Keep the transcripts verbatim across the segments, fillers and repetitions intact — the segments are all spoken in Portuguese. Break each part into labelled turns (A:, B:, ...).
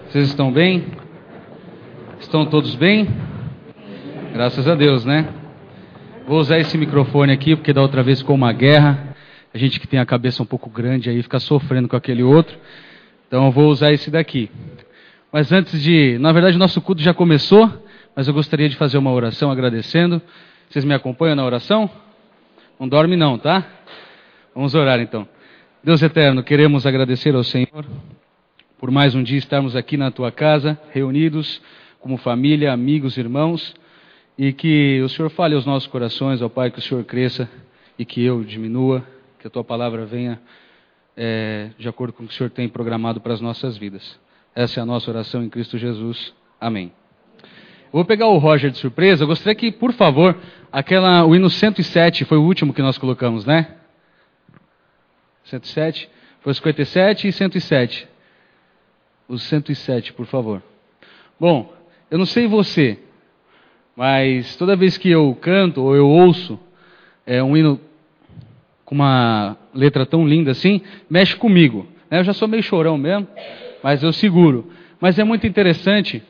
A: Vocês estão bem? Estão todos bem? Graças a Deus, né? Vou usar esse microfone aqui, porque da outra vez ficou uma guerra. A gente que tem a cabeça um pouco grande aí fica sofrendo com aquele outro. Então eu vou usar esse daqui. Mas antes de... Na verdade, o nosso culto já começou, mas eu gostaria de fazer uma oração agradecendo. Vocês me acompanham na oração? Não dorme não, tá? Vamos orar então. Deus eterno, queremos agradecer ao Senhor por mais um dia estarmos aqui na Tua casa, reunidos como família, amigos, irmãos, e que o Senhor fale aos nossos corações, ó Pai, que o Senhor cresça e que eu diminua, que a Tua palavra venha é, de acordo com o que o Senhor tem programado para as nossas vidas. Essa é a nossa oração em Cristo Jesus. Amém. Eu vou pegar o Roger de surpresa. Eu gostaria que, por favor, aquela, o hino cento e sete foi o último que nós colocamos, né? cento e sete, foi cinquenta e sete e cento e sete. Os cento e sete, por favor. Bom, eu não sei você, mas toda vez que eu canto ou eu ouço é, um hino com uma letra tão linda assim, mexe comigo. Eu já sou meio chorão mesmo, mas eu seguro. Mas é muito interessante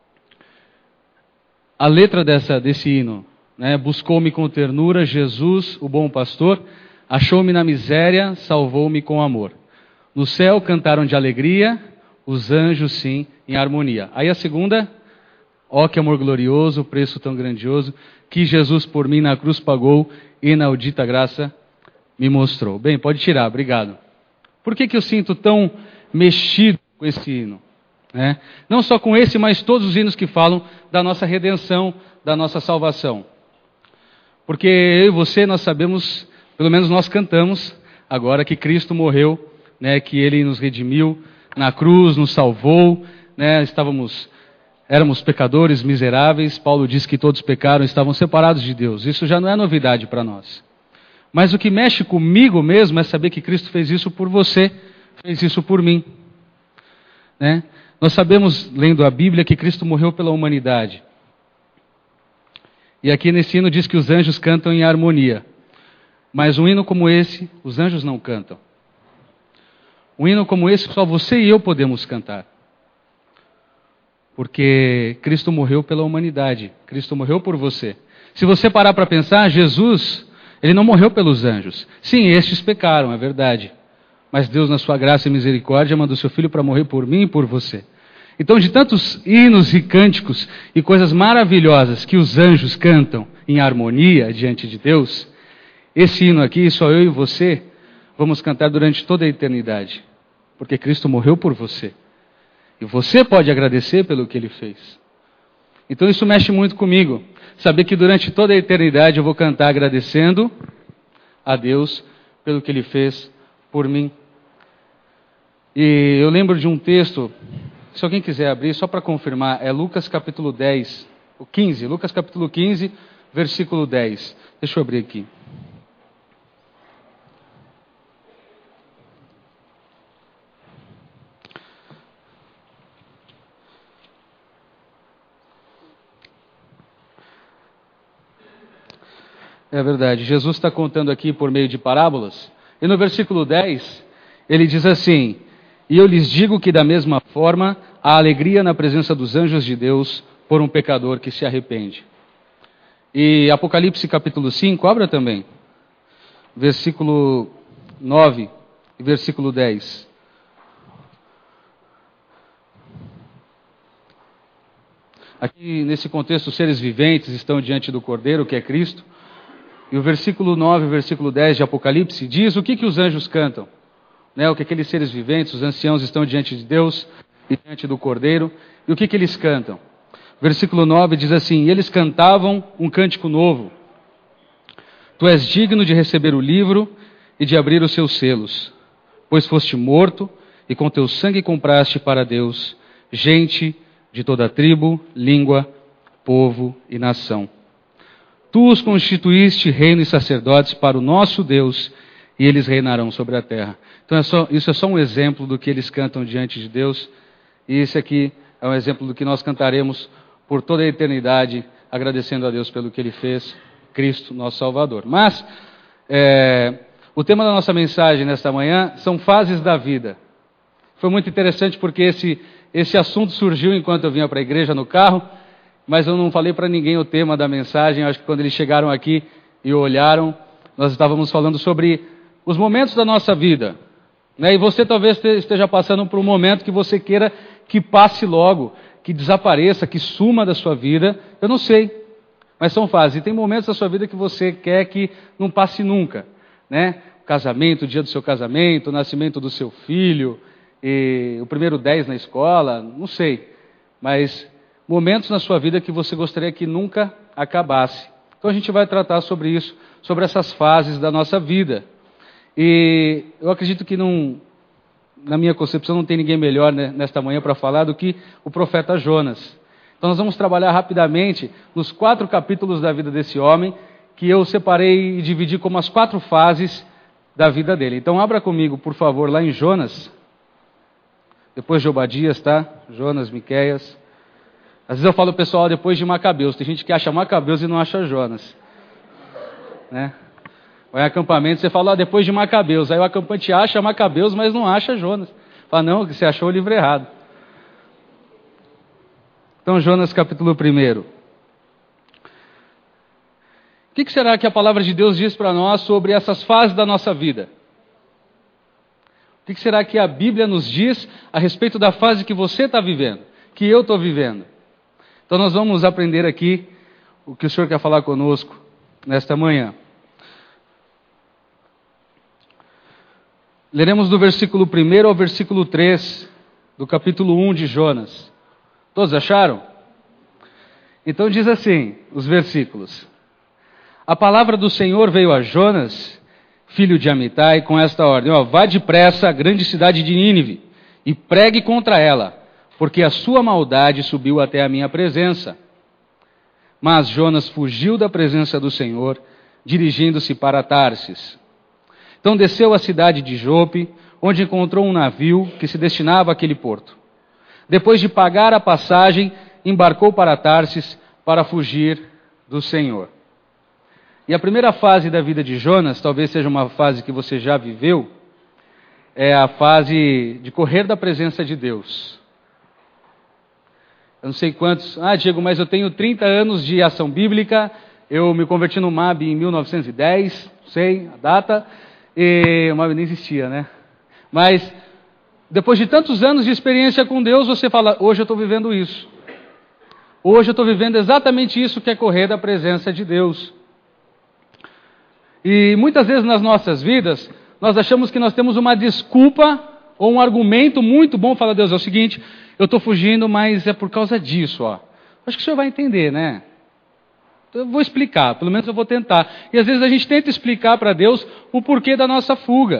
A: a letra dessa, desse hino. Né? Buscou-me com ternura Jesus, o bom pastor, achou-me na miséria, salvou-me com amor. No céu cantaram de alegria, os anjos sim, em harmonia. Aí a segunda, ó que amor glorioso, preço tão grandioso, que Jesus por mim na cruz pagou, e inaudita graça me mostrou. Bem, pode tirar, obrigado. Por que que eu sinto tão mexido com esse hino? É, não só com esse, mas todos os hinos que falam da nossa redenção, da nossa salvação. Porque eu e você, nós sabemos, pelo menos nós cantamos agora que Cristo morreu, né, que Ele nos redimiu na cruz, nos salvou, né, estávamos, éramos pecadores miseráveis. Paulo diz que todos pecaram, estavam separados de Deus. Isso já não é novidade para nós. Mas o que mexe comigo mesmo é saber que Cristo fez isso por você, fez isso por mim. Né? Nós sabemos, lendo a Bíblia, que Cristo morreu pela humanidade. E aqui nesse hino diz que os anjos cantam em harmonia. Mas um hino como esse, os anjos não cantam. Um hino como esse, só você e eu podemos cantar. Porque Cristo morreu pela humanidade. Cristo morreu por você. Se você parar para pensar, Jesus, Ele não morreu pelos anjos. Sim, estes pecaram, é verdade. Mas Deus, na sua graça e misericórdia, mandou seu Filho para morrer por mim e por você. Então, de tantos hinos e cânticos e coisas maravilhosas que os anjos cantam em harmonia diante de Deus, esse hino aqui, só eu e você, vamos cantar durante toda a eternidade. Porque Cristo morreu por você. E você pode agradecer pelo que Ele fez. Então isso mexe muito comigo. Saber que durante toda a eternidade eu vou cantar agradecendo a Deus pelo que Ele fez por mim. E eu lembro de um texto, se alguém quiser abrir, só para confirmar, é Lucas capítulo dez, o quinze, Lucas capítulo quinze, versículo dez. Deixa eu abrir aqui. É verdade, Jesus está contando aqui por meio de parábolas, e no versículo dez, ele diz assim: e eu lhes digo que da mesma forma, há alegria na presença dos anjos de Deus por um pecador que se arrepende. E Apocalipse capítulo cinco, abra também, versículo nove e versículo dez. Aqui nesse contexto, os seres viventes estão diante do Cordeiro, que é Cristo. E o versículo nove e o versículo dez de Apocalipse diz o que, que os anjos cantam. Né? O que aqueles seres viventes, os anciãos, estão diante de Deus e diante do Cordeiro. E o que, que eles cantam? Versículo nove diz assim: e eles cantavam um cântico novo. Tu és digno de receber o livro e de abrir os seus selos, pois foste morto e com teu sangue compraste para Deus gente de toda tribo, língua, povo e nação. Tu os constituíste reino e sacerdotes para o nosso Deus, e eles reinarão sobre a terra. Então é só, isso é só um exemplo do que eles cantam diante de Deus, e esse aqui é um exemplo do que nós cantaremos por toda a eternidade, agradecendo a Deus pelo que Ele fez, Cristo, nosso Salvador. Mas, é, o tema da nossa mensagem nesta manhã são fases da vida. Foi muito interessante porque esse, esse assunto surgiu enquanto eu vinha para a igreja no carro, mas eu não falei para ninguém o tema da mensagem. Eu acho que quando eles chegaram aqui e olharam, nós estávamos falando sobre os momentos da nossa vida, né? E você talvez esteja passando por um momento que você queira que passe logo, que desapareça, que suma da sua vida. Eu não sei, mas são fases. E tem momentos da sua vida que você quer que não passe nunca, né? O casamento, o dia do seu casamento, o nascimento do seu filho, e o primeiro dez na escola, não sei. Mas momentos na sua vida que você gostaria que nunca acabasse. Então a gente vai tratar sobre isso, sobre essas fases da nossa vida. E eu acredito que não, na minha concepção não tem ninguém melhor, né, nesta manhã para falar do que o profeta Jonas. Então nós vamos trabalhar rapidamente nos quatro capítulos da vida desse homem, que eu separei e dividi como as quatro fases da vida dele. Então abra comigo, por favor, lá em Jonas, depois de Obadias, tá? Jonas, Miqueias. Às vezes eu falo pessoal depois de Macabeus, tem gente que acha Macabeus e não acha Jonas, né? Vai em acampamento, você fala, ah, depois de Macabeus. Aí o acampante acha Macabeus, mas não acha Jonas. Fala, não, você achou o livro errado. Então, Jonas capítulo um. O que será que a palavra de Deus diz para nós sobre essas fases da nossa vida? O que será que a Bíblia nos diz a respeito da fase que você está vivendo, que eu estou vivendo? Então, nós vamos aprender aqui o que o Senhor quer falar conosco nesta manhã. Leremos do versículo um ao versículo três do capítulo um de Jonas. Todos acharam? Então diz assim, os versículos. A palavra do Senhor veio a Jonas, filho de Amitai, com esta ordem. Ó, vá depressa à grande cidade de Nínive e pregue contra ela, porque a sua maldade subiu até a minha presença. Mas Jonas fugiu da presença do Senhor, dirigindo-se para Tarsis. Então desceu à cidade de Jope, onde encontrou um navio que se destinava àquele porto. Depois de pagar a passagem, embarcou para Tarsis para fugir do Senhor. E a primeira fase da vida de Jonas, talvez seja uma fase que você já viveu, é a fase de correr da presença de Deus. Eu não sei quantos... Ah, Diego, mas eu tenho trinta anos de ação bíblica, eu me converti no M A B em mil novecentos e dez, não sei a data... E o M A B nem existia, né? Mas depois de tantos anos de experiência com Deus, você fala, hoje eu estou vivendo isso. Hoje eu estou vivendo exatamente isso que é correr da presença de Deus. E muitas vezes nas nossas vidas, nós achamos que nós temos uma desculpa ou um argumento muito bom. Fala, Deus, é o seguinte, eu estou fugindo, mas é por causa disso, ó. Acho que o senhor vai entender, né? Eu vou explicar, pelo menos eu vou tentar. E às vezes a gente tenta explicar para Deus o porquê da nossa fuga.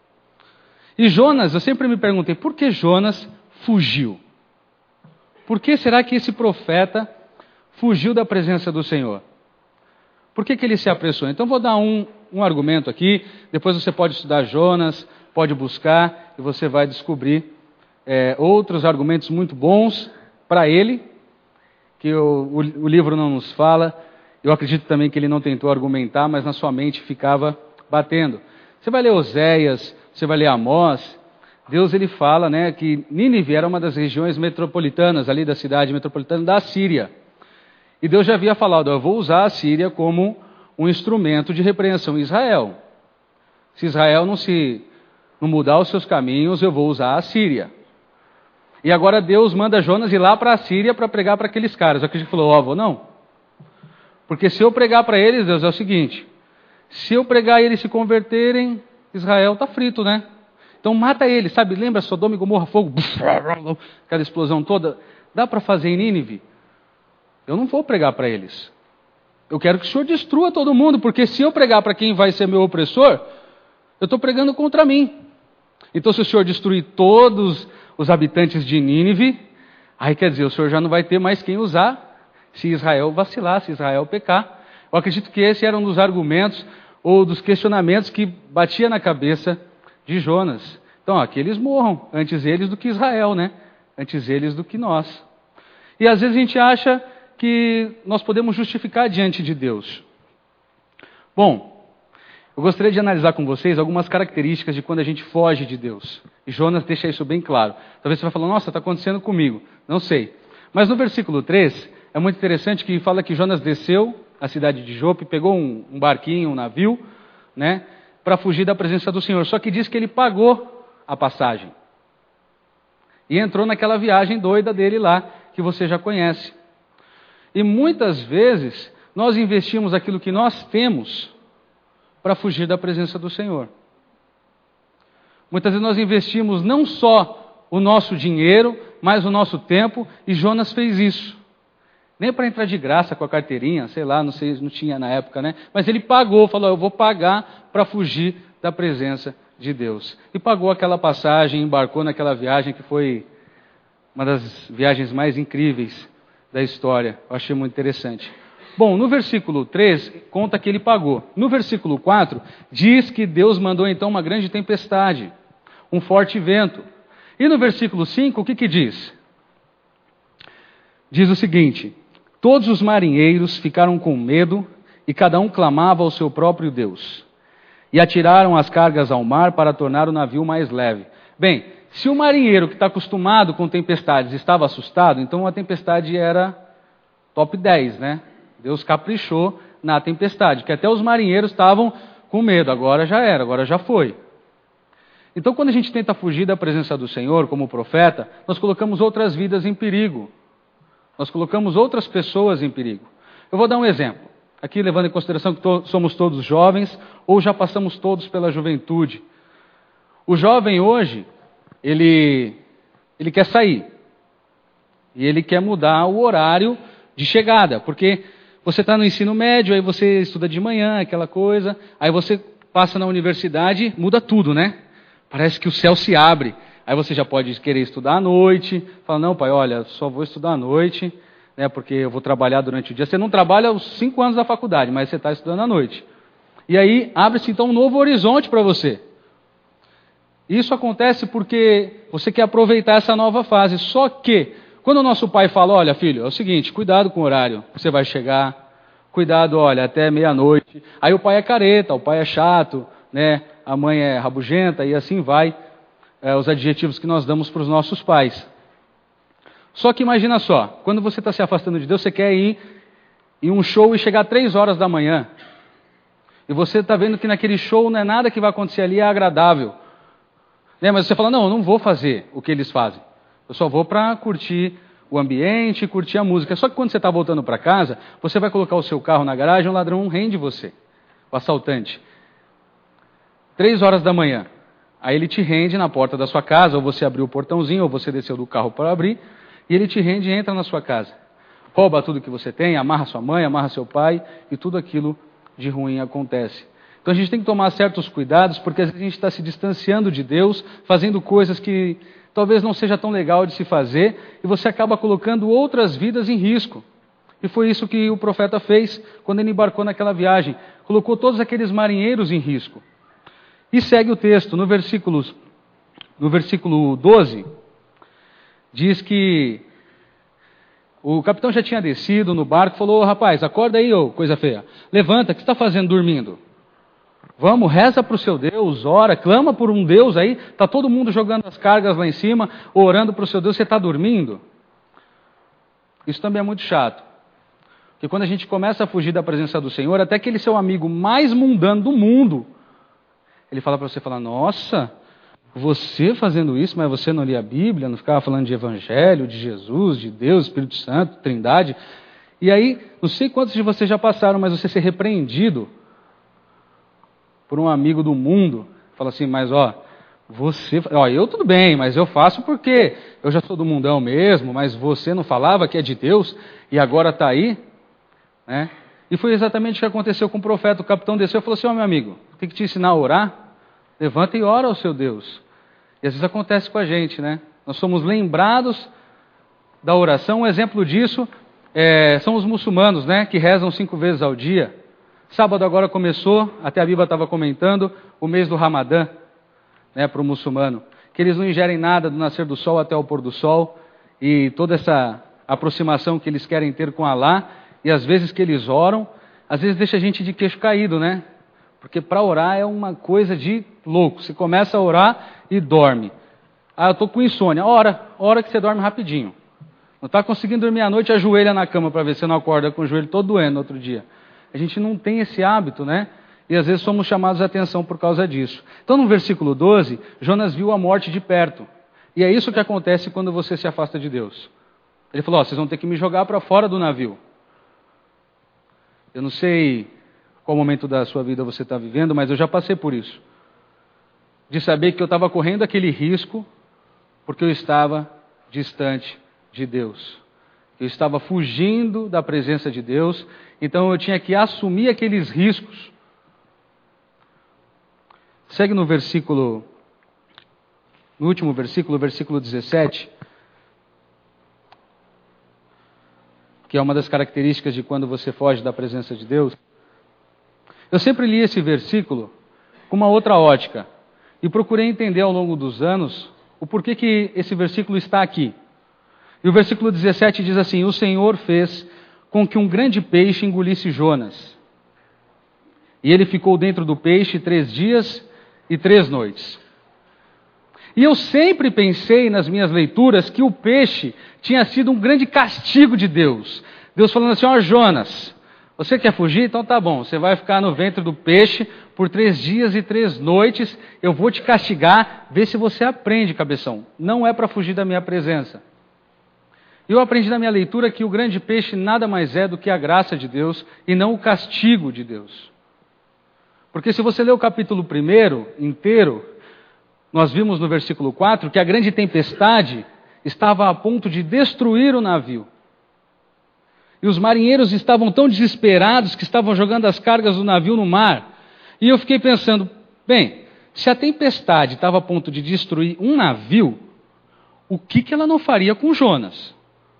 A: E Jonas, eu sempre me perguntei, por que Jonas fugiu? Por que será que esse profeta fugiu da presença do Senhor? Por que que ele se apressou? Então vou dar um, um argumento aqui, depois você pode estudar Jonas, pode buscar, e você vai descobrir é, outros argumentos muito bons para ele, que o, o, o livro não nos fala. Eu acredito também que ele não tentou argumentar, mas na sua mente ficava batendo. Você vai ler Oséias, você vai ler Amós, Deus ele fala, né, que Nínive era uma das regiões metropolitanas, ali da cidade metropolitana da Síria. E Deus já havia falado, eu vou usar a Síria como um instrumento de repreensão em Israel. Se Israel não, se, não mudar os seus caminhos, eu vou usar a Síria. E agora Deus manda Jonas ir lá para a Síria para pregar para aqueles caras. Eu acredito que falou, ó, vou não. Porque se eu pregar para eles, Deus, é o seguinte, se eu pregar e eles se converterem, Israel está frito, né? Então mata eles, sabe? Lembra Sodoma e Gomorra, fogo, aquela explosão toda? Dá para fazer em Nínive? Eu não vou pregar para eles. Eu quero que o Senhor destrua todo mundo, porque se eu pregar para quem vai ser meu opressor, eu estou pregando contra mim. Então se o Senhor destruir todos os habitantes de Nínive, aí quer dizer, o Senhor já não vai ter mais quem usar, se Israel vacilar, se Israel pecar. Eu acredito que esse era um dos argumentos ou dos questionamentos que batia na cabeça de Jonas. Então, ó, que eles morram, antes eles do que Israel, né? Antes eles do que nós. E às vezes a gente acha que nós podemos justificar diante de Deus. Bom, Eu gostaria de analisar com vocês algumas características de quando a gente foge de Deus. E Jonas deixa isso bem claro. Talvez você vai falar, nossa, está acontecendo comigo. Não sei. Mas no versículo três, é muito interessante que fala que Jonas desceu à cidade de Jope, pegou um, um barquinho, um navio, né, para fugir da presença do Senhor. Só que diz que ele pagou a passagem. E entrou naquela viagem doida dele lá, que você já conhece. E muitas vezes, nós investimos aquilo que nós temos para fugir da presença do Senhor. Muitas vezes nós investimos não só o nosso dinheiro, mas o nosso tempo, e Jonas fez isso. Nem para entrar de graça com a carteirinha, sei lá, não sei, não tinha na época, né? Mas ele pagou, falou, eu vou pagar para fugir da presença de Deus. E pagou aquela passagem, embarcou naquela viagem que foi uma das viagens mais incríveis da história. Eu achei muito interessante. Bom, no versículo três, conta que ele pagou. No versículo quatro, diz que Deus mandou então uma grande tempestade, um forte vento. E no versículo cinco, o que que diz? Diz o seguinte, todos os marinheiros ficaram com medo e cada um clamava ao seu próprio Deus. E atiraram as cargas ao mar para tornar o navio mais leve. Bem, se o marinheiro que está acostumado com tempestades estava assustado, então a tempestade era top dez, né? Deus caprichou na tempestade, que até os marinheiros estavam com medo, agora já era, agora já foi. Então quando a gente tenta fugir da presença do Senhor, como profeta, nós colocamos outras vidas em perigo. Nós colocamos outras pessoas em perigo. Eu vou dar um exemplo. Aqui levando em consideração que to- somos todos jovens, ou já passamos todos pela juventude. O jovem hoje, ele, ele quer sair. E ele quer mudar o horário de chegada, porque você está no ensino médio, aí você estuda de manhã, aquela coisa, aí você passa na universidade, muda tudo, né? Parece que o céu se abre. Aí você já pode querer estudar à noite, fala, não pai, olha, só vou estudar à noite, né, porque eu vou trabalhar durante o dia. Você não trabalha os cinco anos da faculdade, mas você está estudando à noite. E aí abre-se então um novo horizonte para você. Isso acontece porque você quer aproveitar essa nova fase. Só que, quando o nosso pai fala, olha filho, é o seguinte, cuidado com o horário que você vai chegar, cuidado, olha, até meia-noite. Aí o pai é careta, o pai é chato, né, a mãe é rabugenta e assim vai, é, os adjetivos que nós damos para os nossos pais. Só que imagina só, quando você está se afastando de Deus, você quer ir em um show e chegar três horas da manhã. E você está vendo que naquele show não é nada que vai acontecer ali, é agradável. Né? Mas você fala, não, eu não vou fazer o que eles fazem. Eu só vou para curtir o ambiente, curtir a música. Só que quando você está voltando para casa, você vai colocar o seu carro na garagem, o ladrão rende você, o assaltante. Três horas da manhã. Aí ele te rende na porta da sua casa, ou você abriu o portãozinho, ou você desceu do carro para abrir, e ele te rende e entra na sua casa. Rouba tudo que você tem, amarra sua mãe, amarra seu pai, e tudo aquilo de ruim acontece. Então a gente tem que tomar certos cuidados, porque às vezes a gente está se distanciando de Deus, fazendo coisas que talvez não seja tão legal de se fazer, e você acaba colocando outras vidas em risco. E foi isso que o profeta fez quando ele embarcou naquela viagem. Colocou todos aqueles marinheiros em risco. E segue o texto, no versículo, no versículo doze, diz que o capitão já tinha descido no barco e falou, rapaz, acorda aí, ô coisa feia, levanta, o que você está fazendo dormindo? Vamos, reza para o seu Deus, ora, clama por um Deus aí, está todo mundo jogando as cargas lá em cima, orando para o seu Deus, você está dormindo? Isso também é muito chato. Porque quando a gente começa a fugir da presença do Senhor, até aquele seu amigo mais mundano do mundo, ele fala para você, fala, nossa, você fazendo isso, mas você não lia a Bíblia, não ficava falando de Evangelho, de Jesus, de Deus, Espírito Santo, Trindade. E aí, não sei quantos de vocês já passaram, mas você ser repreendido por um amigo do mundo, fala assim, mas ó, você, ó, eu tudo bem, mas eu faço porque eu já sou do mundão mesmo, mas você não falava que é de Deus e agora está aí, né? E foi exatamente o que aconteceu com o profeta. O capitão desceu e falou assim, ó, meu amigo, tem que te ensinar a orar, levanta e ora ao seu Deus. E às vezes acontece com a gente, né? Nós somos lembrados da oração. Um exemplo disso é, são os muçulmanos, né? Que rezam cinco vezes ao dia. Sábado agora começou, até a Bíblia estava comentando, o mês do Ramadã, né? Para o muçulmano. Que eles não ingerem nada do nascer do sol até o pôr do sol. E toda essa aproximação que eles querem ter com Alá. E às vezes que eles oram, às vezes deixa a gente de queixo caído, né? Porque para orar é uma coisa de louco. Você começa a orar e dorme. Ah, eu estou com insônia. Ora, ora que você dorme rapidinho. Não está conseguindo dormir à noite, ajoelha na cama para ver se você não acorda com o joelho todo doendo no outro dia. A gente não tem esse hábito, né? E às vezes somos chamados a atenção por causa disso. Então no versículo doze, Jonas viu a morte de perto. E é isso que acontece quando você se afasta de Deus. Ele falou, ó, vocês vão ter que me jogar para fora do navio. Eu não sei qual momento da sua vida você está vivendo, mas eu já passei por isso. De saber que eu estava correndo aquele risco porque eu estava distante de Deus. Eu estava fugindo da presença de Deus, então eu tinha que assumir aqueles riscos. Segue no versículo, no último versículo, versículo dezessete, que é uma das características de quando você foge da presença de Deus. Eu sempre li esse versículo com uma outra ótica e procurei entender ao longo dos anos o porquê que esse versículo está aqui. E o versículo dezessete diz assim, o Senhor fez com que um grande peixe engolisse Jonas. E ele ficou dentro do peixe três dias e três noites. E eu sempre pensei nas minhas leituras que o peixe tinha sido um grande castigo de Deus. Deus falando assim, ó Jonas, você quer fugir? Então tá bom, você vai ficar no ventre do peixe por três dias e três noites, eu vou te castigar, vê se você aprende, cabeção. Não é para fugir da minha presença. Eu aprendi na minha leitura que o grande peixe nada mais é do que a graça de Deus e não o castigo de Deus. Porque se você ler o capítulo primeiro inteiro, nós vimos no versículo quatro que a grande tempestade estava a ponto de destruir o navio. E os marinheiros estavam tão desesperados que estavam jogando as cargas do navio no mar. E eu fiquei pensando, bem, se a tempestade estava a ponto de destruir um navio, o que, que ela não faria com Jonas?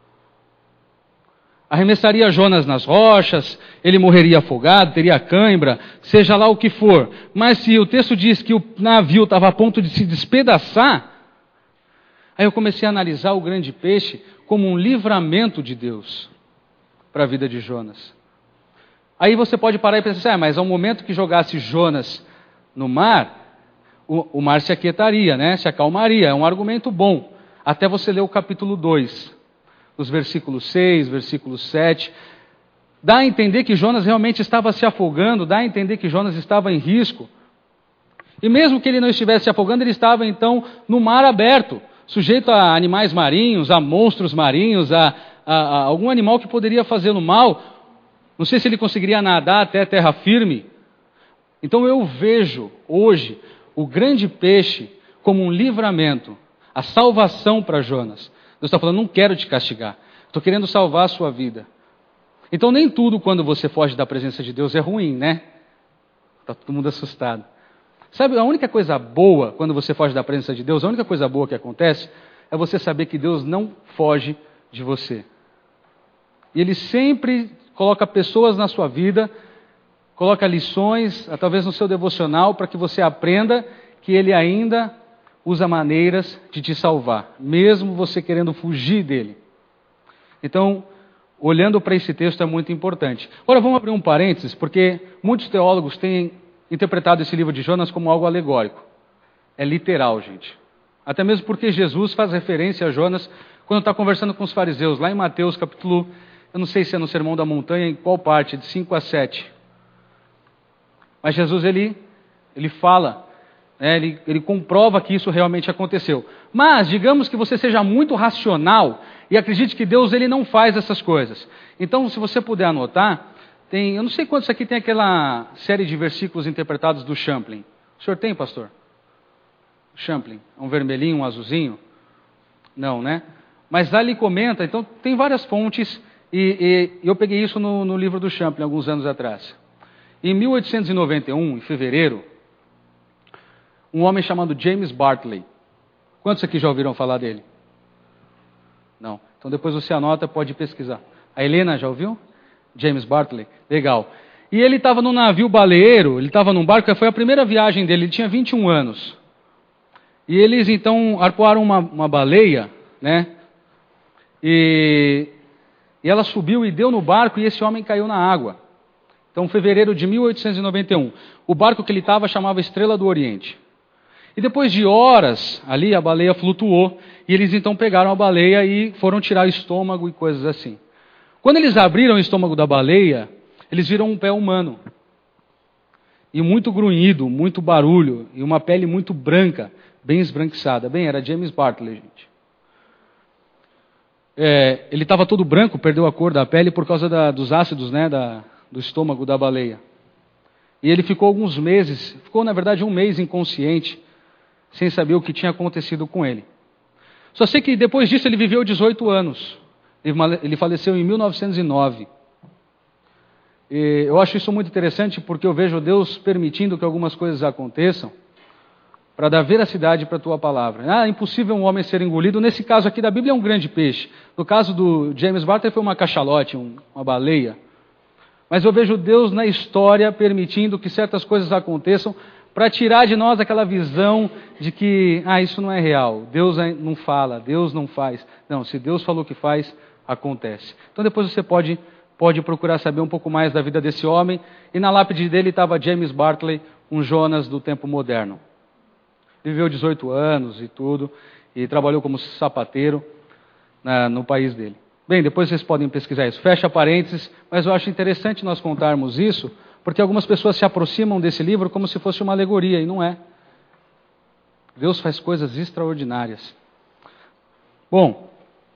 A: Arremessaria Jonas nas rochas, ele morreria afogado, teria cãibra, seja lá o que for. Mas se o texto diz que o navio estava a ponto de se despedaçar, aí eu comecei a analisar o grande peixe como um livramento de Deus para a vida de Jonas. Aí você pode parar e pensar, ah, mas ao momento que jogasse Jonas no mar, o, o mar se aquietaria, né? Se acalmaria. É um argumento bom. Até você ler o capítulo dois. Nos versículos seis, versículo sete, dá a entender que Jonas realmente estava se afogando, dá a entender que Jonas estava em risco. E mesmo que ele não estivesse se afogando, ele estava então no mar aberto, sujeito a animais marinhos, a monstros marinhos, a, a, a algum animal que poderia fazê-lo mal. Não sei se ele conseguiria nadar até terra firme. Então eu vejo hoje o grande peixe como um livramento, a salvação para Jonas. Deus está falando, não quero te castigar, estou querendo salvar a sua vida. Então nem tudo quando você foge da presença de Deus é ruim, né? Está todo mundo assustado. Sabe, a única coisa boa quando você foge da presença de Deus, a única coisa boa que acontece é você saber que Deus não foge de você. E Ele sempre coloca pessoas na sua vida, coloca lições, talvez no seu devocional, para que você aprenda que Ele ainda usa maneiras de te salvar, mesmo você querendo fugir dele. Então, olhando para esse texto é muito importante. Agora vamos abrir um parênteses, porque muitos teólogos têm interpretado esse livro de Jonas como algo alegórico. É literal, gente. Até mesmo porque Jesus faz referência a Jonas quando está conversando com os fariseus, lá em Mateus capítulo, eu não sei se é no Sermão da Montanha, em qual parte, de cinco a sete. Mas Jesus, ele, ele fala... É, ele, ele comprova que isso realmente aconteceu. Mas, digamos que você seja muito racional e acredite que Deus ele não faz essas coisas. Então, se você puder anotar, tem, eu não sei quantos aqui tem aquela série de versículos interpretados do Champlin. O senhor tem, pastor? Champlin, um vermelhinho, um azulzinho? Não, né? Mas lá ele comenta, então tem várias fontes, e, e eu peguei isso no, no livro do Champlin, alguns anos atrás. Em mil oitocentos e noventa e um, em fevereiro, um homem chamado James Bartley. Quantos aqui já ouviram falar dele? Não. Então depois você anota, pode pesquisar. A Helena já ouviu? James Bartley. Legal. E ele estava num navio baleeiro, ele estava num barco, foi a primeira viagem dele, ele tinha vinte e um anos. E eles então arpoaram uma, uma baleia, né? E, e ela subiu e deu no barco e esse homem caiu na água. Então, fevereiro de mil oitocentos e noventa e um. O barco que ele estava chamava Estrela do Oriente. E depois de horas ali, a baleia flutuou. E eles então pegaram a baleia e foram tirar o estômago e coisas assim. Quando eles abriram o estômago da baleia, eles viram um pé humano. E muito grunhido, muito barulho. E uma pele muito branca, bem esbranquiçada. Bem, era James Bartley, gente. É, ele estava todo branco, perdeu a cor da pele por causa da, dos ácidos, né, da, do estômago da baleia. E ele ficou alguns meses, ficou na verdade um mês inconsciente, sem saber o que tinha acontecido com ele. Só sei que depois disso ele viveu dezoito anos. Ele faleceu em mil novecentos e nove. E eu acho isso muito interessante porque eu vejo Deus permitindo que algumas coisas aconteçam para dar veracidade para a tua palavra. Ah, é impossível um homem ser engolido. Nesse caso aqui da Bíblia é um grande peixe. No caso do James Bartley foi uma cachalote, um, uma baleia. Mas eu vejo Deus na história permitindo que certas coisas aconteçam para tirar de nós aquela visão de que, ah, isso não é real. Deus não fala, Deus não faz. Não, se Deus falou que faz, acontece. Então depois você pode, pode procurar saber um pouco mais da vida desse homem. E na lápide dele estava James Bartley, um Jonas do tempo moderno. Ele viveu dezoito anos e tudo, e trabalhou como sapateiro na, no país dele. Bem, depois vocês podem pesquisar isso. Fecha parênteses, mas eu acho interessante nós contarmos isso, porque algumas pessoas se aproximam desse livro como se fosse uma alegoria, e não é. Deus faz coisas extraordinárias. Bom,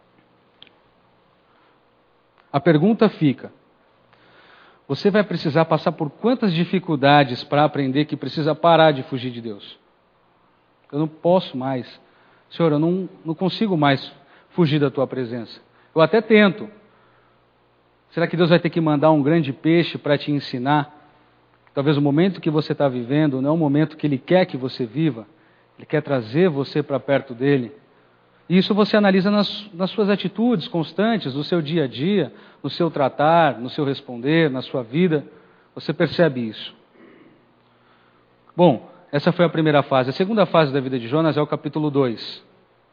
A: a pergunta fica, você vai precisar passar por quantas dificuldades para aprender que precisa parar de fugir de Deus? Eu não posso mais. Senhor, eu não, não consigo mais fugir da tua presença. Eu até tento. Será que Deus vai ter que mandar um grande peixe para te ensinar? Talvez o momento que você está vivendo não é o momento que Ele quer que você viva. Ele quer trazer você para perto dEle. E isso você analisa nas, nas suas atitudes constantes, no seu dia a dia, no seu tratar, no seu responder, na sua vida. Você percebe isso. Bom, essa foi a primeira fase. A segunda fase da vida de Jonas é o capítulo dois.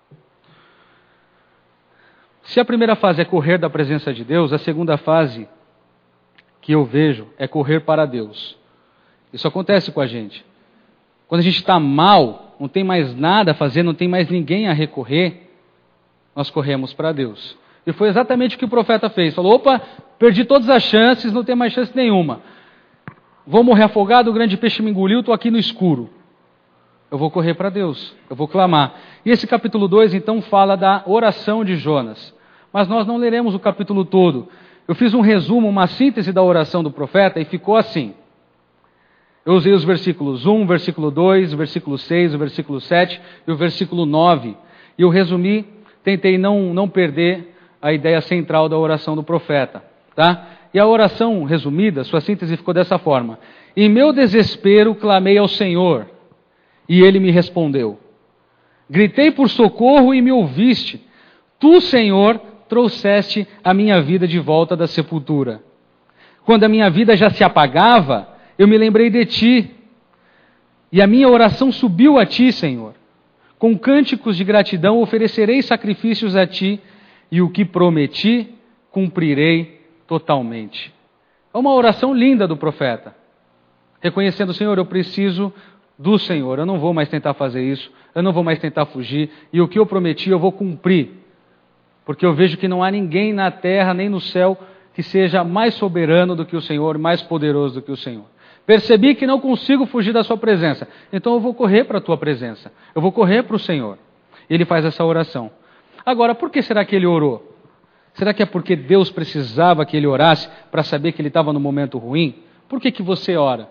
A: Se a primeira fase é correr da presença de Deus, a segunda fase que eu vejo é correr para Deus. Isso acontece com a gente. Quando a gente está mal, não tem mais nada a fazer, não tem mais ninguém a recorrer, nós corremos para Deus. E foi exatamente o que o profeta fez. Falou, opa, perdi todas as chances, não tem mais chance nenhuma. Vou morrer afogado, o grande peixe me engoliu, estou aqui no escuro. Eu vou correr para Deus, eu vou clamar. E esse capítulo dois, então, fala da oração de Jonas. Mas nós não leremos o capítulo todo. Eu fiz um resumo, uma síntese da oração do profeta e ficou assim. Eu usei os versículos um, versículo dois, o versículo seis, o versículo sete e o versículo nove. E eu resumi, tentei não, não perder a ideia central da oração do profeta. Tá? E a oração resumida, sua síntese ficou dessa forma. Em meu desespero clamei ao Senhor, e Ele me respondeu. Gritei por socorro e me ouviste. Tu, Senhor, trouxeste a minha vida de volta da sepultura. Quando a minha vida já se apagava, eu me lembrei de Ti. E a minha oração subiu a Ti, Senhor. Com cânticos de gratidão oferecerei sacrifícios a Ti, e o que prometi, cumprirei totalmente. É uma oração linda do profeta. Reconhecendo, Senhor, eu preciso do Senhor. Eu não vou mais tentar fazer isso. Eu não vou mais tentar fugir. E o que eu prometi, eu vou cumprir. Porque eu vejo que não há ninguém na terra, nem no céu, que seja mais soberano do que o Senhor, mais poderoso do que o Senhor. Percebi que não consigo fugir da sua presença. Então eu vou correr para a tua presença. Eu vou correr para o Senhor. Ele faz essa oração. Agora, por que será que ele orou? Será que é porque Deus precisava que ele orasse para saber que ele estava no momento ruim? Por que que você ora?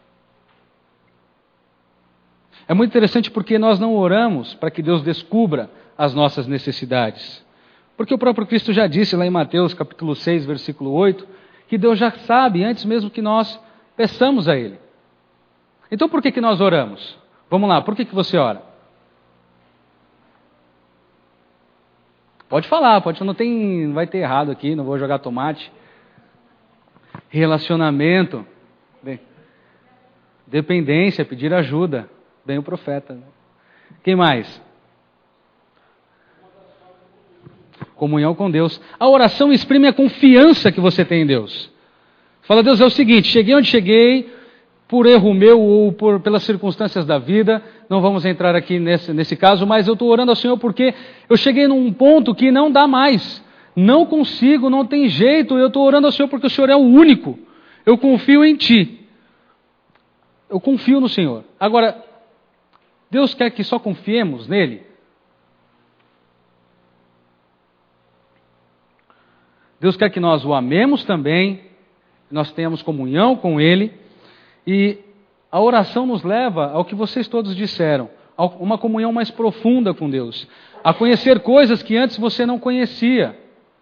A: É muito interessante porque nós não oramos para que Deus descubra as nossas necessidades. Porque o próprio Cristo já disse lá em Mateus capítulo seis, versículo oito, que Deus já sabe antes mesmo que nós peçamos a Ele. Então por que que nós oramos? Vamos lá, por que que você ora? Pode falar, pode falar, não tem, não vai ter errado aqui, não vou jogar tomate. Relacionamento, bem, dependência, pedir ajuda, bem o profeta. Quem mais? Comunhão com Deus. A oração exprime a confiança que você tem em Deus. Fala, Deus, é o seguinte, cheguei onde cheguei, por erro meu ou por, pelas circunstâncias da vida, não vamos entrar aqui nesse, nesse caso, mas eu estou orando ao Senhor porque eu cheguei num ponto que não dá mais, não consigo, não tem jeito, eu estou orando ao Senhor porque o Senhor é o único, eu confio em Ti, eu confio no Senhor. Agora, Deus quer que só confiemos nele? Deus quer que nós o amemos também, nós tenhamos comunhão com Ele, e a oração nos leva ao que vocês todos disseram, a uma comunhão mais profunda com Deus, a conhecer coisas que antes você não conhecia.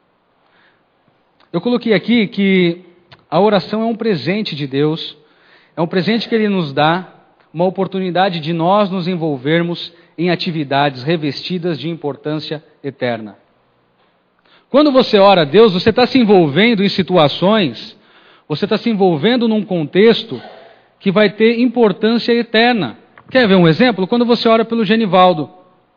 A: Eu coloquei aqui que a oração é um presente de Deus, é um presente que Ele nos dá, uma oportunidade de nós nos envolvermos em atividades revestidas de importância eterna. Quando você ora a Deus, você está se envolvendo em situações, você está se envolvendo num contexto que vai ter importância eterna. Quer ver um exemplo? Quando você ora pelo Genivaldo.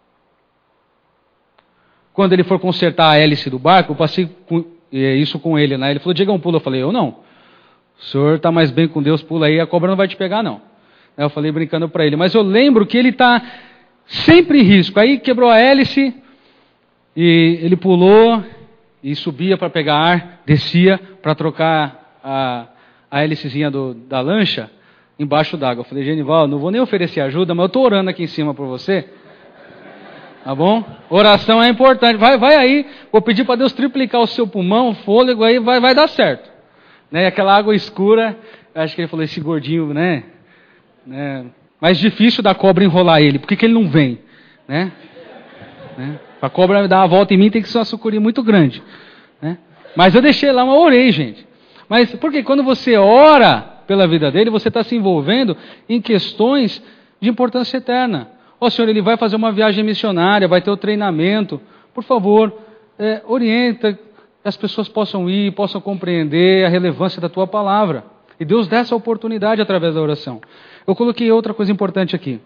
A: Quando ele for consertar a hélice do barco, eu passei com, isso com ele, né? Ele falou, Diegão, pula. Eu falei, eu não. O senhor está mais bem com Deus, pula aí, a cobra não vai te pegar, não. Eu falei brincando para ele. Mas eu lembro que ele está sempre em risco. Aí quebrou a hélice e ele pulou e subia para pegar ar, descia para trocar a, a hélicezinha do, da lancha embaixo d'água. Eu falei, Genivaldo, não vou nem oferecer ajuda, mas eu estou orando aqui em cima por você. Tá bom? Oração é importante. Vai, vai aí, vou pedir para Deus triplicar o seu pulmão, fôlego, aí vai, vai dar certo. Né? Aquela água escura, acho que ele falou, esse gordinho, né? né? Mais difícil da cobra enrolar ele, por que, que ele não vem? Né? né? Para a cobra dar uma volta em mim tem que ser uma sucuri muito grande. Né? Mas eu deixei lá, mas orei, gente. Mas porque quando você ora pela vida dele, você está se envolvendo em questões de importância eterna. Ó, Senhor, ele vai fazer uma viagem missionária, vai ter o treinamento. Por favor, é, orienta que as pessoas possam ir, possam compreender a relevância da tua palavra. E Deus dá essa oportunidade através da oração. Eu coloquei outra coisa importante aqui.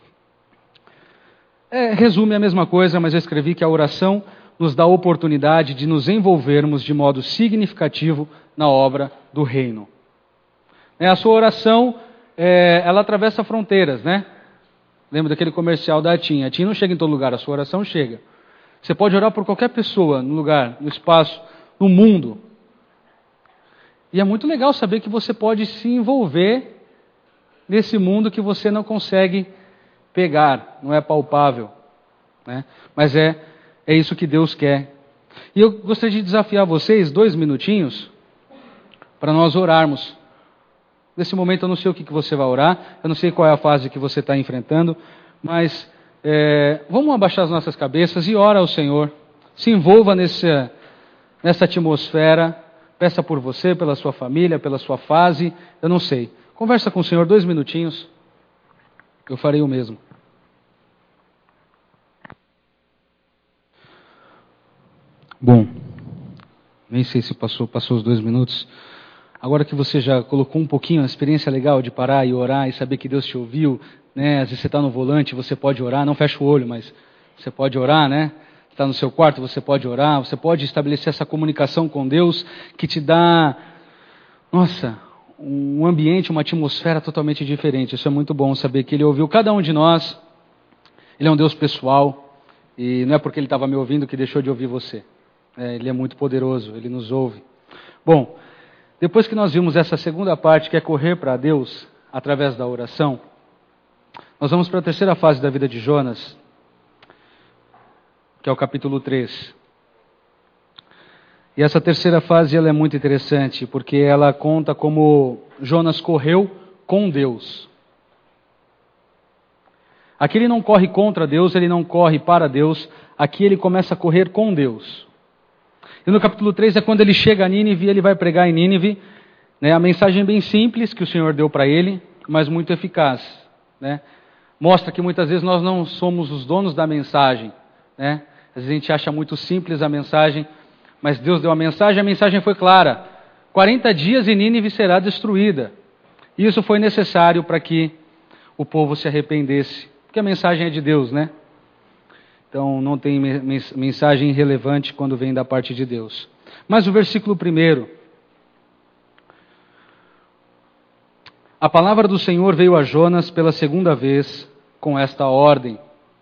A: É, resume a mesma coisa, mas eu escrevi que a oração nos dá a oportunidade de nos envolvermos de modo significativo na obra do reino. É, a sua oração, é, ela atravessa fronteiras, né? Lembra daquele comercial da TIM? A TIM não chega em todo lugar, a sua oração chega. Você pode orar por qualquer pessoa, no lugar, no espaço, no mundo. E é muito legal saber que você pode se envolver nesse mundo que você não consegue pegar, não é palpável. Né? Mas é, é isso que Deus quer. E eu gostaria de desafiar vocês, dois minutinhos, para nós orarmos. Nesse momento eu não sei o que, que você vai orar, eu não sei qual é a fase que você está enfrentando, mas é, vamos abaixar as nossas cabeças e ora ao Senhor. Se envolva nesse, nessa atmosfera, peça por você, pela sua família, pela sua fase, eu não sei. Conversa com o Senhor dois minutinhos, eu farei o mesmo. Bom, nem sei se passou, passou os dois minutos. Agora que você já colocou um pouquinho a experiência legal de parar e orar e saber que Deus te ouviu, né? Às vezes você está no volante, você pode orar, não fecha o olho, mas você pode orar, né? Está no seu quarto, você pode orar, você pode estabelecer essa comunicação com Deus que te dá, nossa, um ambiente, uma atmosfera totalmente diferente. Isso é muito bom saber que Ele ouviu cada um de nós. Ele é um Deus pessoal e não é porque Ele estava me ouvindo que deixou de ouvir você. É, Ele é muito poderoso, Ele nos ouve. Bom, depois que nós vimos essa segunda parte, que é correr para Deus através da oração, nós vamos para a terceira fase da vida de Jonas, que é o capítulo três. E essa terceira fase ela é muito interessante, porque ela conta como Jonas correu com Deus. Aqui ele não corre contra Deus, ele não corre para Deus, aqui ele começa a correr com Deus. E no capítulo três é quando ele chega a Nínive e ele vai pregar em Nínive, né, a mensagem bem simples que o Senhor deu para ele, mas muito eficaz. Né? Mostra que muitas vezes nós não somos os donos da mensagem. Né? Às vezes a gente acha muito simples a mensagem, mas Deus deu a mensagem, a mensagem foi clara. quarenta dias e Nínive será destruída. Isso foi necessário para que o povo se arrependesse, porque a mensagem é de Deus, né? Então, não tem mensagem irrelevante quando vem da parte de Deus. Mas o versículo primeiro, A palavra do Senhor veio a Jonas pela segunda vez com esta ordem.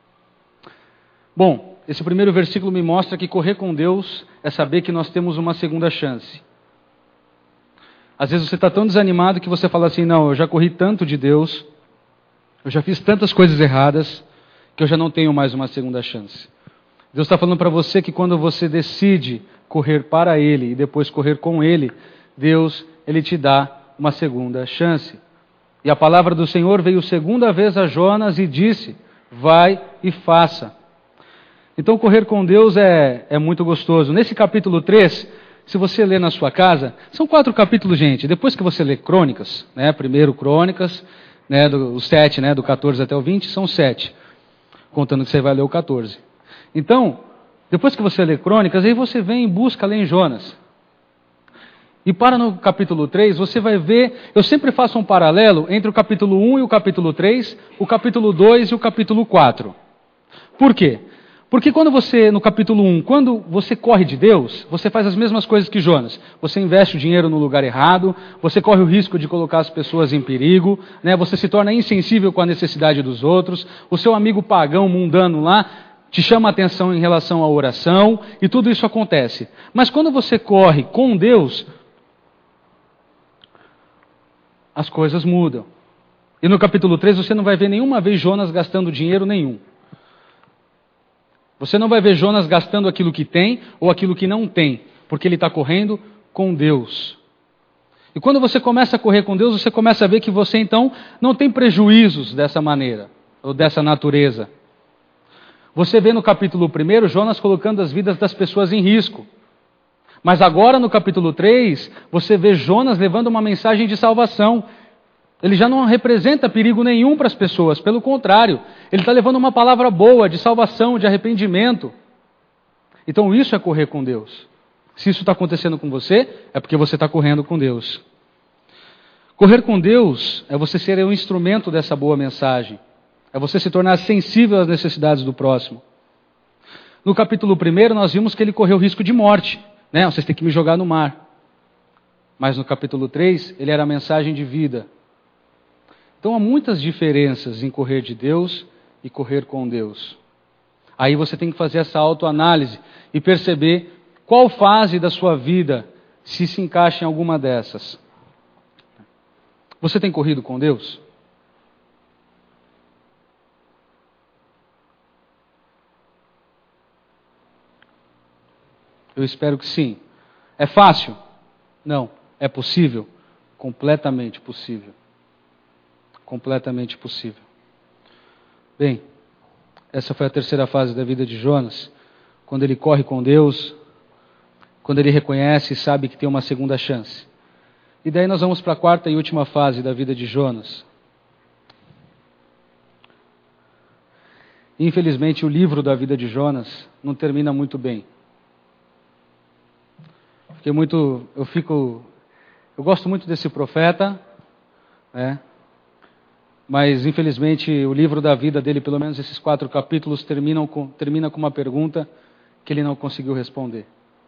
A: Bom, esse primeiro versículo me mostra que correr com Deus é saber que nós temos uma segunda chance. Às vezes você está tão desanimado que você fala assim, não, eu já corri tanto de Deus, eu já fiz tantas coisas erradas, que eu já não tenho mais uma segunda chance. Deus está falando para você que quando você decide correr para Ele e depois correr com Ele, Deus, Ele te dá uma segunda chance. E a palavra do Senhor veio segunda vez a Jonas e disse, vai e faça. Então correr com Deus é, é muito gostoso. Nesse capítulo três, se você ler na sua casa, são quatro capítulos, gente. Depois que você lê Crônicas, né, primeiro Crônicas, né, do, os sete, né, do quatorze até o vinte, são sete. Contando que você vai ler o quatorze. Então, depois que você lê Crônicas, aí você vem em busca, lê em Jonas. E para no capítulo três, você vai ver, eu sempre faço um paralelo entre o capítulo um e o capítulo três, o capítulo dois e o capítulo quatro. Por quê? Porque quando você, no capítulo um, quando você corre de Deus, você faz as mesmas coisas que Jonas. Você investe o dinheiro no lugar errado, você corre o risco de colocar as pessoas em perigo, né? Você se torna insensível com a necessidade dos outros, o seu amigo pagão, mundano lá, te chama a atenção em relação à oração, e tudo isso acontece. Mas quando você corre com Deus, as coisas mudam. E no capítulo três você não vai ver nenhuma vez Jonas gastando dinheiro nenhum. Você não vai ver Jonas gastando aquilo que tem ou aquilo que não tem, porque ele está correndo com Deus. E quando você começa a correr com Deus, você começa a ver que você então não tem prejuízos dessa maneira, ou dessa natureza. Você vê no capítulo um, Jonas colocando as vidas das pessoas em risco. Mas agora no capítulo três, você vê Jonas levando uma mensagem de salvação. Ele já não representa perigo nenhum para as pessoas, pelo contrário, ele está levando uma palavra boa, de salvação, de arrependimento. Então isso é correr com Deus. Se isso está acontecendo com você, é porque você está correndo com Deus. Correr com Deus é você ser um instrumento dessa boa mensagem. É você se tornar sensível às necessidades do próximo. No capítulo um, nós vimos que ele correu risco de morte. Né? Vocês têm que me jogar no mar. Mas no capítulo três, ele era a mensagem de vida. Então há muitas diferenças em correr de Deus e correr com Deus. Aí você tem que fazer essa autoanálise e perceber qual fase da sua vida se se encaixa em alguma dessas. Você tem corrido com Deus? Eu espero que sim. É fácil? Não. É possível? Completamente possível. Completamente possível. Bem, essa foi a terceira fase da vida de Jonas, quando ele corre com Deus, quando ele reconhece e sabe que tem uma segunda chance. E daí nós vamos para a quarta e última fase da vida de Jonas. Infelizmente, o livro da vida de Jonas não termina muito bem. Fiquei muito, eu fico, eu gosto muito desse profeta, né? Mas infelizmente o livro da vida dele, pelo menos esses quatro capítulos, terminam com, termina com uma pergunta que ele não conseguiu responder.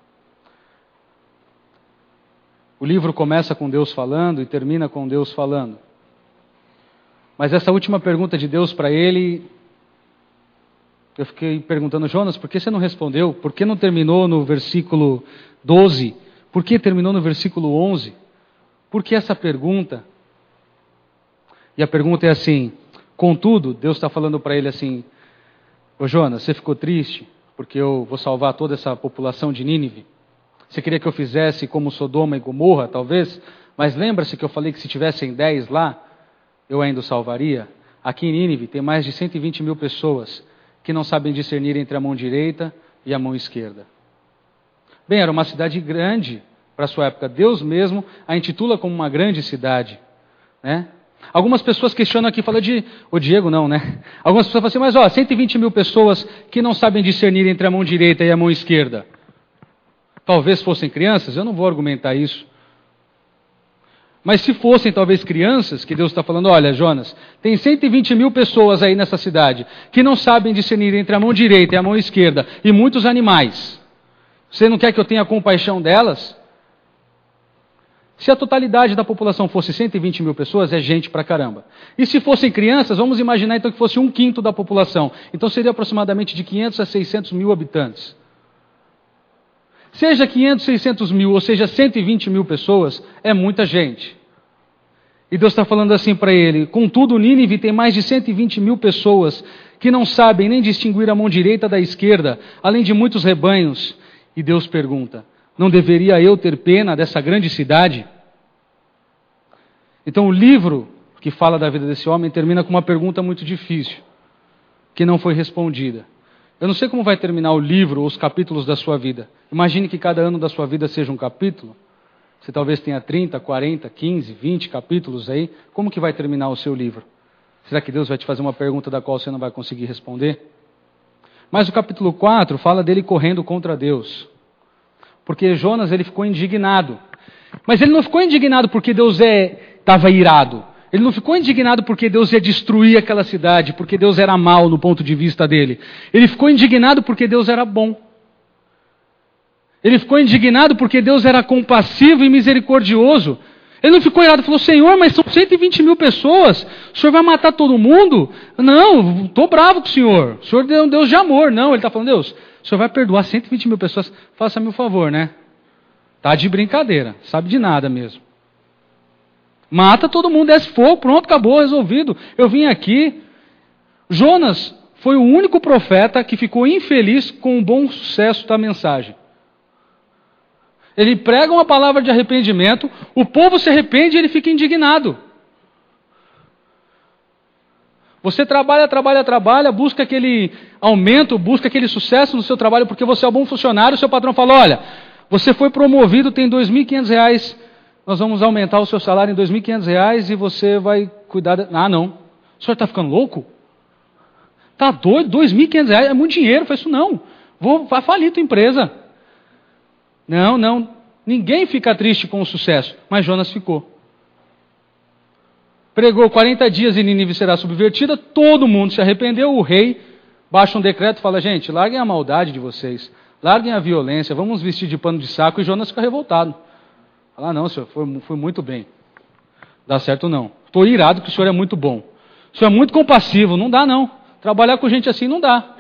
A: O livro começa com Deus falando e termina com Deus falando. Mas essa última pergunta de Deus para ele, eu fiquei perguntando, Jonas, por que você não respondeu? Por que não terminou no versículo doze? Por que terminou no versículo onze? Por que essa pergunta? E a pergunta é assim, contudo, Deus está falando para ele assim, ô Jonas, você ficou triste porque eu vou salvar toda essa população de Nínive? Você queria que eu fizesse como Sodoma e Gomorra, talvez? Mas lembra-se que eu falei que se tivessem dez lá, eu ainda o salvaria? Aqui em Nínive tem mais de cento e vinte mil pessoas que não sabem discernir entre a mão direita e a mão esquerda. Bem, era uma cidade grande para a sua época. Deus mesmo a intitula como uma grande cidade, né? Algumas pessoas questionam aqui, falam de... O Diego não, né? Algumas pessoas falam assim, mas ó, cento e vinte mil pessoas que não sabem discernir entre a mão direita e a mão esquerda. Talvez fossem crianças, eu não vou argumentar isso. Mas se fossem talvez crianças, que Deus está falando, olha Jonas, tem cento e vinte mil pessoas aí nessa cidade que não sabem discernir entre a mão direita e a mão esquerda, e muitos animais. Você não quer que eu tenha compaixão delas? Se a totalidade da população fosse cento e vinte mil pessoas, é gente pra caramba. E se fossem crianças, vamos imaginar então que fosse um quinto da população. Então seria aproximadamente de quinhentos a seiscentos mil habitantes. Seja quinhentos, seiscentos mil, ou seja cento e vinte mil pessoas, é muita gente. E Deus está falando assim para ele: contudo, Nínive tem mais de cento e vinte mil pessoas que não sabem nem distinguir a mão direita da esquerda, além de muitos rebanhos. E Deus pergunta: não deveria eu ter pena dessa grande cidade? Então o livro que fala da vida desse homem termina com uma pergunta muito difícil, que não foi respondida. Eu não sei como vai terminar o livro ou os capítulos da sua vida. Imagine que cada ano da sua vida seja um capítulo. Você talvez tenha trinta, quarenta, quinze, vinte capítulos aí. Como que vai terminar o seu livro? Será que Deus vai te fazer uma pergunta da qual você não vai conseguir responder? Mas o capítulo quatro fala dele correndo contra Deus. Porque Jonas, ele ficou indignado. Mas ele não ficou indignado porque Deus estava é, irado. Ele não ficou indignado porque Deus ia destruir aquela cidade, porque Deus era mau no ponto de vista dele. Ele ficou indignado porque Deus era bom. Ele ficou indignado porque Deus era compassivo e misericordioso. Ele não ficou irado, falou: Senhor, mas são cento e vinte mil pessoas, o Senhor vai matar todo mundo? Não, estou bravo com o Senhor, o Senhor é um Deus de amor. Não, ele está falando: Deus, o Senhor vai perdoar cento e vinte mil pessoas, faça-me um favor, né? Tá de brincadeira, sabe de nada mesmo. Mata todo mundo, desce fogo, pronto, acabou, resolvido. Eu vim aqui. Jonas foi o único profeta que ficou infeliz com o bom sucesso da mensagem. Ele prega uma palavra de arrependimento, o povo se arrepende e ele fica indignado. Você trabalha, trabalha, trabalha, busca aquele aumento, busca aquele sucesso no seu trabalho porque você é um bom funcionário, o seu patrão fala: olha, você foi promovido, tem dois mil e quinhentos reais, nós vamos aumentar o seu salário em dois mil e quinhentos reais e você vai cuidar... De... Ah, não. O senhor está ficando louco? Está doido? dois mil e quinhentos reais é muito dinheiro. Eu falei: isso não. Vou, vai falir tua empresa. Não, não. Ninguém fica triste com o sucesso. Mas Jonas ficou. Pregou quarenta dias e Nínive será subvertida. Todo mundo se arrependeu. O rei baixa um decreto e fala: gente, larguem a maldade de vocês. Larguem a violência. Vamos vestir de pano de saco. E Jonas fica revoltado. Fala: ah, não, senhor, foi, foi muito bem. Dá certo não. Estou irado que o senhor é muito bom. O senhor é muito compassivo. Não dá não. Trabalhar com gente assim não dá.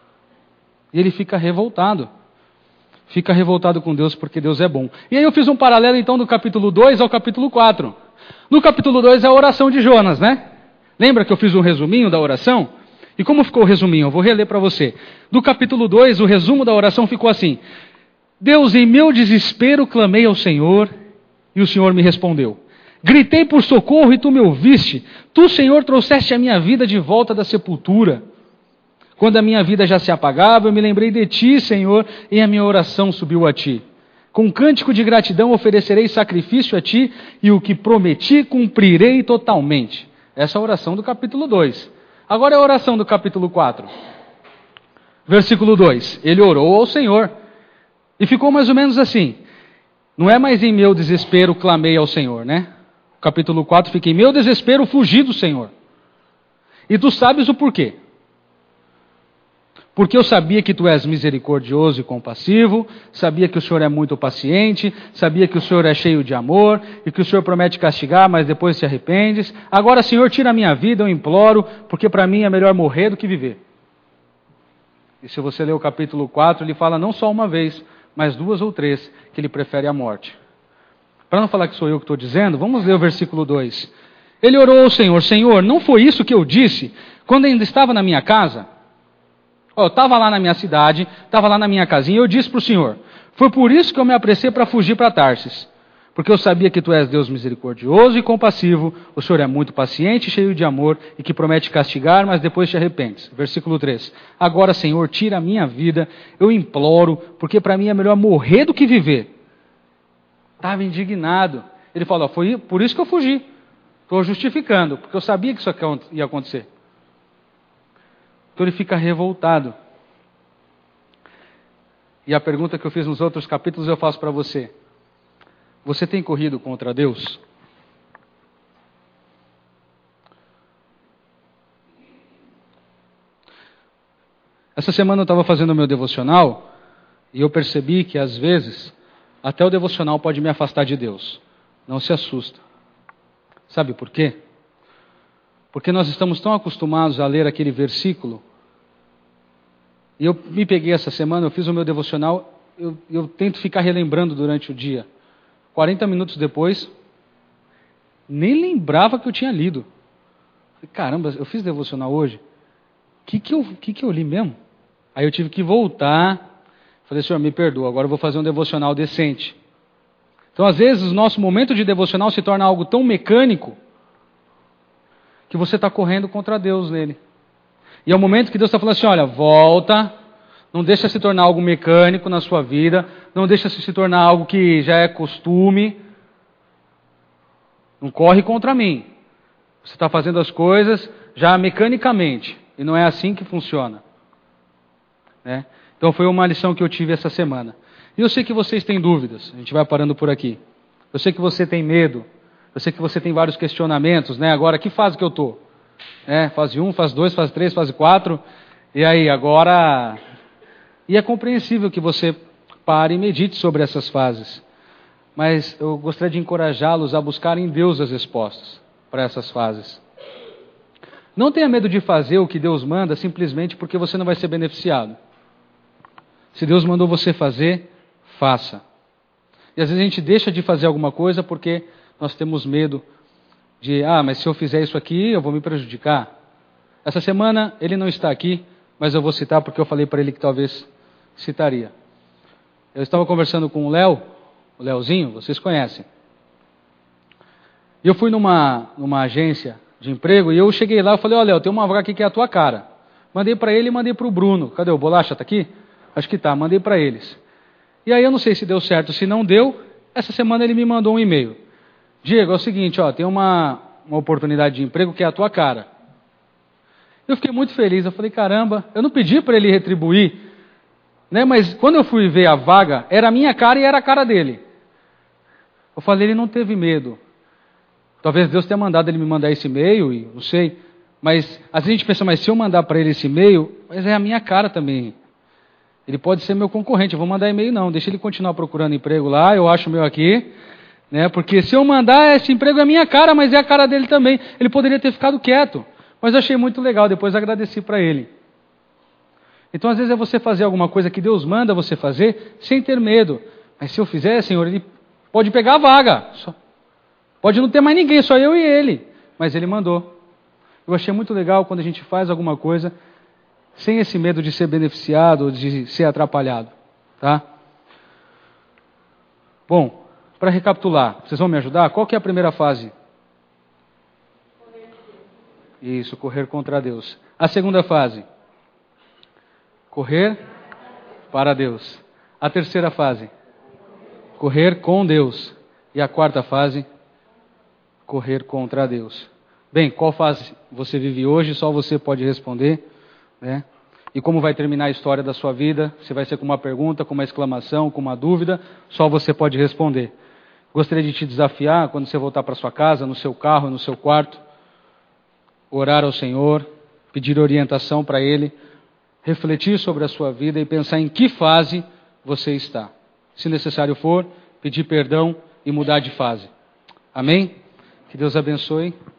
A: E ele fica revoltado. Fica revoltado com Deus porque Deus é bom. E aí eu fiz um paralelo então do capítulo dois ao capítulo quatro. No capítulo dois é a oração de Jonas, né? Lembra que eu fiz um resuminho da oração? E como ficou o resuminho? Eu vou reler para você. Do capítulo dois, o resumo da oração ficou assim: Deus, em meu desespero clamei ao Senhor e o Senhor me respondeu. Gritei por socorro e tu me ouviste. Tu, Senhor, trouxeste a minha vida de volta da sepultura. Quando a minha vida já se apagava, eu me lembrei de ti, Senhor, e a minha oração subiu a ti. Com cântico de gratidão oferecerei sacrifício a ti, e o que prometi cumprirei totalmente. Essa é a oração do capítulo dois. Agora é a oração do capítulo quatro. Versículo dois. Ele orou ao Senhor. E ficou mais ou menos assim. Não é mais em meu desespero clamei ao Senhor, né? O capítulo quatro fica: em meu desespero fugi do Senhor. E tu sabes o porquê. Porque eu sabia que tu és misericordioso e compassivo, sabia que o Senhor é muito paciente, sabia que o Senhor é cheio de amor, e que o Senhor promete castigar, mas depois se arrependes. Agora, Senhor, tira a minha vida, eu imploro, porque para mim é melhor morrer do que viver. E se você ler o capítulo quatro, ele fala não só uma vez, mas duas ou três, que ele prefere a morte. Para não falar que sou eu que estou dizendo, vamos ler o versículo dois. Ele orou ao Senhor: Senhor, não foi isso que eu disse quando ainda estava na minha casa? Eu estava lá na minha cidade, estava lá na minha casinha, e eu disse para o Senhor: foi por isso que eu me apressei para fugir para Tarsis, porque eu sabia que tu és Deus misericordioso e compassivo, o Senhor é muito paciente, cheio de amor, e que promete castigar, mas depois te arrependes. Versículo três. Agora, Senhor, tira a minha vida, eu imploro, porque para mim é melhor morrer do que viver. Estava indignado. Ele falou: foi por isso que eu fugi. Estou justificando, porque eu sabia que isso ia acontecer. Então ele fica revoltado. E a pergunta que eu fiz nos outros capítulos eu faço para você: você tem corrido contra Deus? Essa semana eu estava fazendo o meu devocional e eu percebi que às vezes até o devocional pode me afastar de Deus. não se assusta. Sabe por quê? Porque nós estamos tão acostumados a ler aquele versículo. E eu me peguei essa semana, eu fiz o meu devocional, eu, eu tento ficar relembrando durante o dia. quarenta minutos depois, nem lembrava que eu tinha lido. Falei, caramba, eu fiz devocional hoje? O que, que, eu, que, que eu li mesmo? Aí eu tive que voltar. Falei, Senhor, me perdoa, agora eu vou fazer um devocional decente. Então, às vezes, o nosso momento de devocional se torna algo tão mecânico que você está correndo contra Deus nele. E é o momento que Deus está falando assim, olha, volta, não deixa se tornar algo mecânico na sua vida, não deixa se tornar algo que já é costume, não corre contra mim. Você está fazendo as coisas já mecanicamente, e não é assim que funciona. Né? Então foi uma lição que eu tive essa semana. E eu sei que vocês têm dúvidas, a gente vai parando por aqui. Eu sei que você tem medo, eu sei que você tem vários questionamentos, né? Agora, que fase que eu estou? É, fase um, fase dois, fase três, fase quatro, e aí, agora... E é compreensível que você pare e medite sobre essas fases. Mas eu gostaria de encorajá-los a buscar em Deus as respostas para essas fases. Não tenha medo de fazer o que Deus manda simplesmente porque você não vai ser beneficiado. Se Deus mandou você fazer, faça. E às vezes a gente deixa de fazer alguma coisa porque nós temos medo de, ah, mas se eu fizer isso aqui, eu vou me prejudicar. Essa semana ele não está aqui, mas eu vou citar porque eu falei para ele que talvez citaria. Eu estava conversando com o Léo, o Léozinho, vocês conhecem. E eu fui numa, numa agência de emprego e eu cheguei lá e falei, ó Léo, tem uma vaga aqui que é a tua cara. Mandei para ele e mandei para o Bruno. Cadê o Bolacha? Está aqui? Acho que tá, mandei para eles. E aí eu não sei se deu certo, se não deu, essa semana ele me mandou um e-mail. Diego, é o seguinte, ó, tem uma, uma oportunidade de emprego que é a tua cara. Eu fiquei muito feliz, eu falei, caramba, eu não pedi para ele retribuir, né? Mas quando eu fui ver a vaga, era a minha cara e era a cara dele. Eu falei, ele não teve medo. Talvez Deus tenha mandado ele me mandar esse e-mail, e não sei. Mas às vezes a gente pensa, mas se eu mandar para ele esse e-mail, mas é a minha cara também. Ele pode ser meu concorrente, eu vou mandar e-mail não, deixa ele continuar procurando emprego lá, eu acho o meu aqui, né? Porque se eu mandar esse emprego é a minha cara, mas é a cara dele também. Ele poderia ter ficado quieto, mas eu achei muito legal, depois agradeci para ele. Então às vezes é você fazer alguma coisa que Deus manda você fazer, sem ter medo. Mas se eu fizer, Senhor, ele pode pegar a vaga, só... pode não ter mais ninguém, só eu e ele, mas ele mandou. Eu achei muito legal quando a gente faz alguma coisa sem esse medo de ser beneficiado ou de ser atrapalhado, tá? Bom, para recapitular, vocês vão me ajudar? Qual que é a primeira fase? Isso, correr contra Deus. A segunda fase? Correr para Deus. A terceira fase? Correr com Deus. E a quarta fase? Correr contra Deus. Bem, qual fase você vive hoje? Só você pode responder, né? E como vai terminar a história da sua vida? Se vai ser com uma pergunta, com uma exclamação, com uma dúvida, só você pode responder. Gostaria de te desafiar, quando você voltar para sua casa, no seu carro, no seu quarto, orar ao Senhor, pedir orientação para Ele, refletir sobre a sua vida e pensar em que fase você está. Se necessário for, pedir perdão e mudar de fase. Amém? Que Deus abençoe.